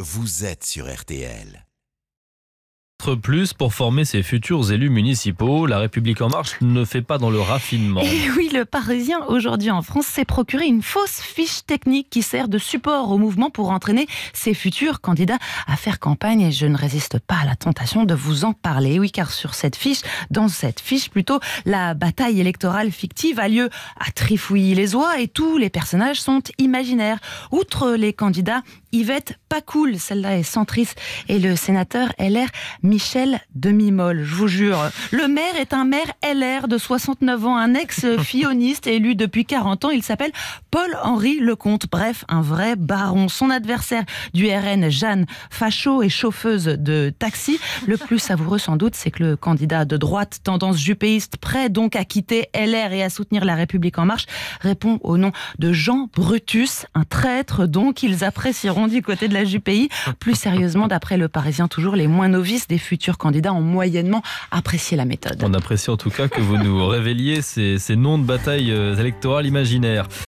vous êtes sur RTL. Plus pour former ses futurs élus municipaux. La République En Marche ne fait pas dans le raffinement. Et oui, le Parisien aujourd'hui en France s'est procuré une fausse fiche technique qui sert de support au mouvement pour entraîner ses futurs candidats à faire campagne. Et je ne résiste pas à la tentation de vous en parler. Oui, car dans cette fiche plutôt, la bataille électorale fictive a lieu à Trifouilly-les-Oies et tous les personnages sont imaginaires. Outre les candidats, Yvette Pacoul, celle-là est centriste, et le sénateur LR Michel Demimol, je vous jure. Le maire est un maire LR de 69 ans, un ex-filloniste élu depuis 40 ans. Il s'appelle Paul-Henri Lecomte. Bref, un vrai baron. Son adversaire du RN, Jeanne, facho et chauffeuse de taxi. Le plus savoureux sans doute, c'est que le candidat de droite, tendance jupéiste, prêt donc à quitter LR et à soutenir la République En Marche, répond au nom de Jean Brutus, un traître donc ils apprécieront du côté de la JPI. Plus sérieusement, d'après le Parisien toujours, les moins novices des futurs candidats ont moyennement apprécié la méthode. On apprécie en tout cas que vous nous révéliez ces noms de batailles électorales imaginaires.